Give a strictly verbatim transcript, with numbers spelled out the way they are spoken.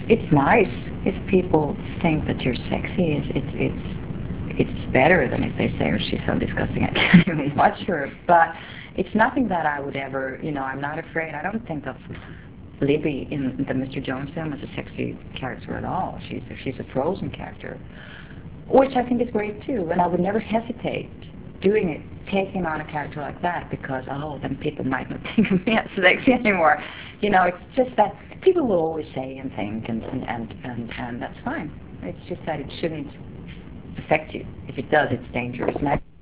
it's nice if people think that you're sexy. It's it's it's it's better than if they say, "Oh, she's so disgusting, I can't even watch her." But it's nothing that I would ever, you know, I'm not afraid. I don't think of Libby in the Mister Jones film as a sexy character at all. She's a, she's a frozen character, which I think is great too. And I would never hesitate doing it, taking on a character like that, because oh, then people might not think of me as sexy anymore. You know, it's just that people will always say and think, and and and and, and that's fine. It's just that it shouldn't affect you. If it does, it's dangerous. And I